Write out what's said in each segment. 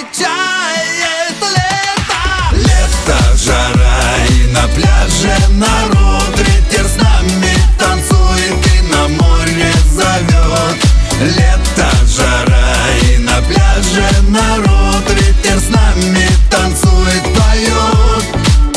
встречает лето. Лето, жара и на пляже народ, ветер с нами танцует и на море зовет. Лето, жара и на пляже народ, ветер с нами танцует, поет.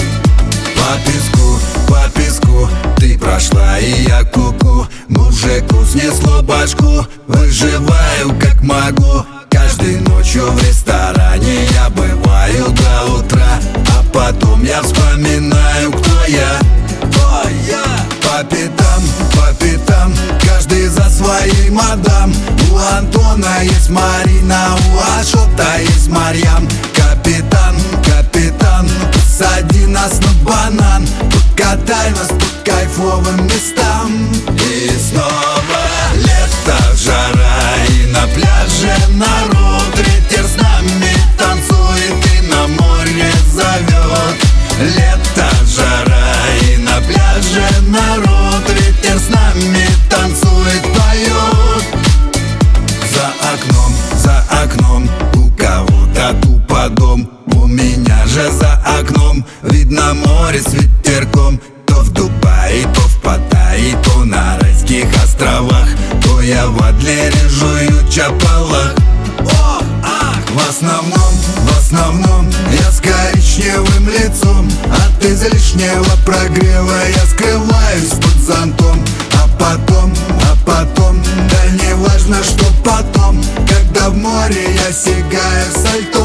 По песку ты прошла и я куку. Мужику снесло башку, выживаю как могу. Каждой ночью в ресторане я бываю до утра, а потом я вспоминаю, кто я. По пятам, каждый за своей мадам. У Антона есть Марина, у Ашота есть Марьям. Капитан, посади нас на банан, покатай нас по кайфовым местам. И снова лето, жара и на пляже народ, ветер с нами танцует и на море зовет. Лето, жара и на пляже народ, ветер с нами танцует, поет. За окном у кого-то тупо дом, у меня же за окном видно море с ветерком. То в Дубае, то в Паттайе, то на Райских островах, то я в Адлере жую чапалах. В основном я с коричневым лицом, от излишнего прогрева я скрываюсь под зонтом. А потом, да не важно, что потом, когда в море я сигаю сальто.